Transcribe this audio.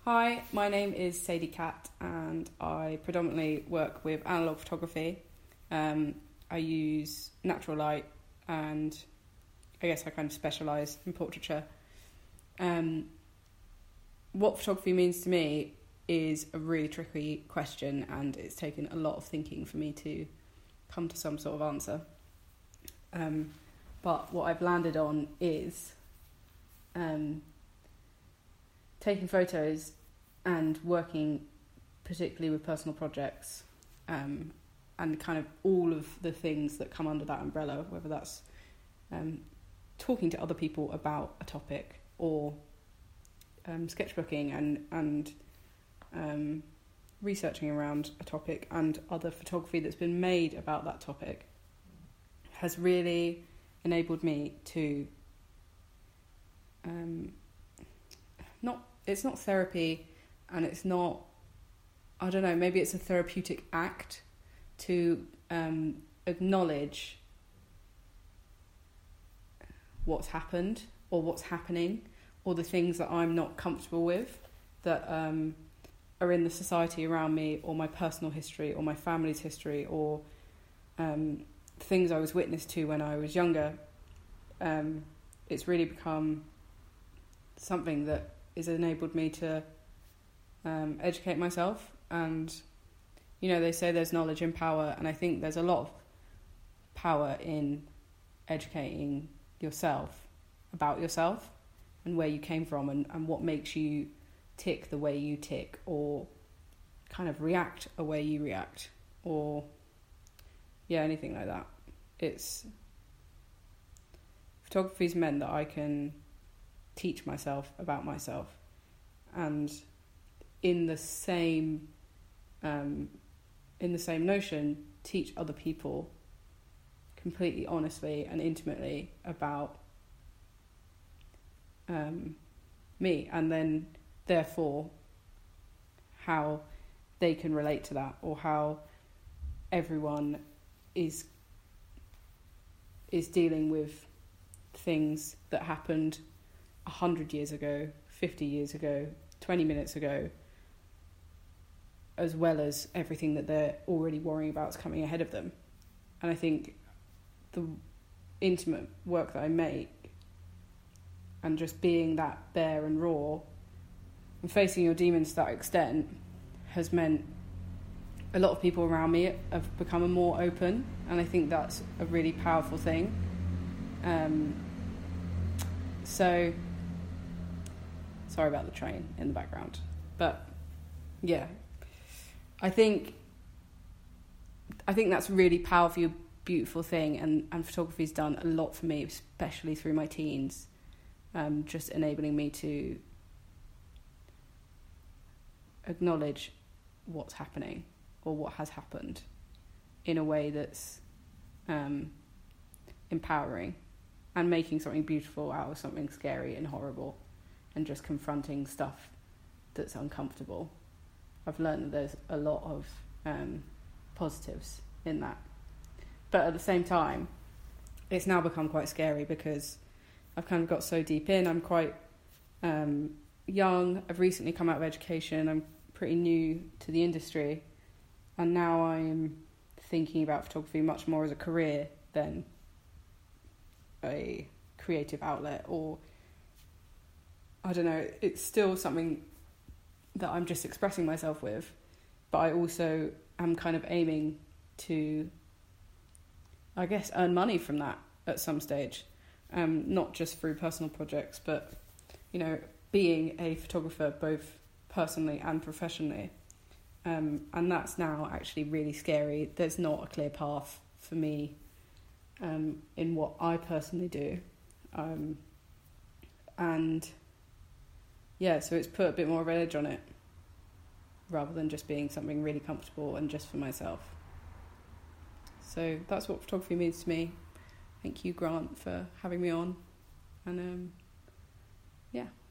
Hi, my name is Sadie Catt and I predominantly work with analogue photography. I use natural light and I guess I kind of specialise in portraiture. What photography means to me is a really tricky question, and it's taken a lot of thinking for me to come to some sort of answer. But what I've landed on is taking photos and working particularly with personal projects, and kind of all of the things that come under that umbrella, whether that's talking to other people about a topic or sketchbooking and researching around a topic and other photography that's been made about that topic, has really enabled me to it's not therapy, and it's not, I don't know, maybe it's a therapeutic act to acknowledge what's happened or what's happening or the things that I'm not comfortable with that are in the society around me, or my personal history or my family's history, or things I was witness to when I was younger. It's really become something that has enabled me to educate myself. And you know, they say there's knowledge in power, and I think there's a lot of power in educating yourself about yourself and where you came from, and what makes you tick the way you tick, or kind of react the way you react, or anything like that. Photography's meant that I can teach myself about myself, and in the same notion, teach other people completely honestly and intimately about me, and then therefore how they can relate to that, or how everyone is dealing with things that happened 100 years ago, 50 years ago, 20 minutes ago, as well as everything that they're already worrying about is coming ahead of them. And I think the intimate work that I make, and just being that bare and raw and facing your demons to that extent, has meant a lot of people around me have become more open, and I think that's a really powerful thing. So sorry about the train in the background, but yeah, I think that's a really powerful, beautiful thing, and photography's done a lot for me, especially through my teens, just enabling me to acknowledge what's happening or what has happened in a way that's empowering, and making something beautiful out of something scary and horrible, and just confronting stuff that's uncomfortable. I've learned that there's a lot of positives in that. But at the same time, it's now become quite scary because I've kind of got so deep in. I'm quite young. I've recently come out of education. I'm pretty new to the industry. And now I'm thinking about photography much more as a career than a creative outlet, or I don't know, it's still something that I'm just expressing myself with, but I also am kind of aiming to, I guess, earn money from that at some stage, not just through personal projects, but, you know, being a photographer both personally and professionally, and that's now actually really scary. There's not a clear path for me in what I personally do, and yeah, so it's put a bit more of an edge on it, rather than just being something really comfortable and just for myself. So that's what photography means to me. Thank you, Grant, for having me on, and yeah.